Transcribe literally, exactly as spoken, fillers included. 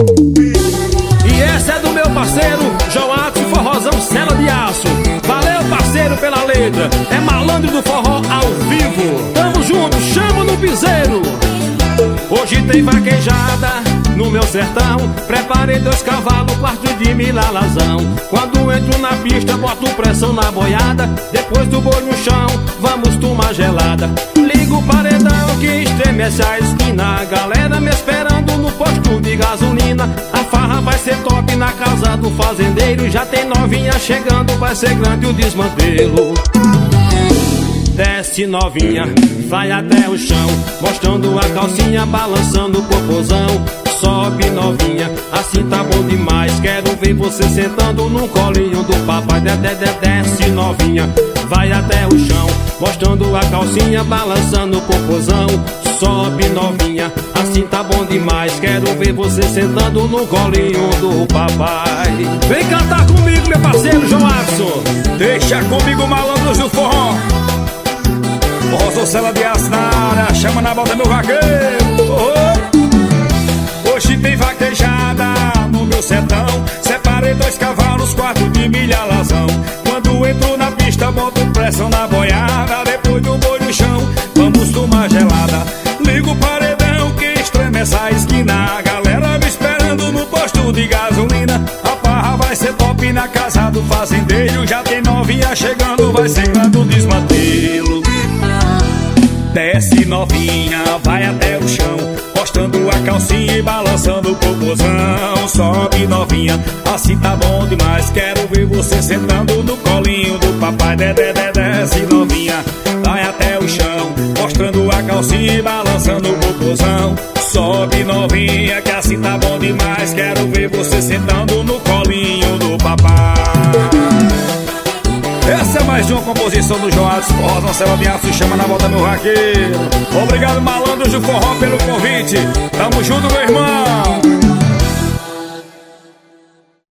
E essa é do meu parceiro Joatson Forrozão Cela de Aço. Valeu, parceiro, pela letra. É malandro do forró ao vivo. Tamo junto, chama no piseiro. Hoje tem vaquejada no meu sertão. Preparei dois cavalos, quarto de milalazão. Quando entro na pista, boto pressão na boiada. Depois do boi no chão, vamos tomar gelada. Ligo o paredão que estremece a esquina. A galera me esperando no posto de gasolina. A farra vai ser top na casa do fazendeiro. Já tem novinha chegando, vai ser grande o desmantelo. Desce novinha, vai até o chão, mostrando a calcinha, balançando o popozão. Sobe novinha, assim tá bom demais. Quero ver você sentando no colinho do papai. De, de, de, desce novinha, vai até o chão, mostrando a calcinha, balançando o popozão. Sobe novinha, assim tá bom demais. Quero ver você sentando no colinho do papai. Vem cantar comigo, meu parceiro Joatson. Deixa comigo, malandros do forró. Forrozão Cela de Aço na área, chama na volta meu vaqueiro. Oh. Hoje tem vaquejada no meu sertão. Separei dois cavalos, quatro de milhalazão. Quando entro na pista, boto pressão na boiada. Depois do boi no chão, vamos tomar gelada. Ligo o paredão que estremece a esquina. A galera me esperando no posto de gasolina. A farra vai ser top na casa do fazendeiro. Já tem novinha chegando, vai ser grande o desmantelo. Desce novinha, vai até o chão, mostrando a calcinha e balançando o popozão. Sobe novinha, assim tá bom demais. Quero ver você sentando no colinho do papai. De, de, de, desce novinha, vai até o chão, mostrando a calcinha e balançando o popozão. Sobe novinha, que assim tá bom demais. Quero ver você sentando no colinho do papai. Essa é mais uma composição do Joatson Forrozão Cela de Aço, chama na volta meu vaqueiro. Obrigado, malandros do forró, pelo convite. Tamo junto, meu irmão.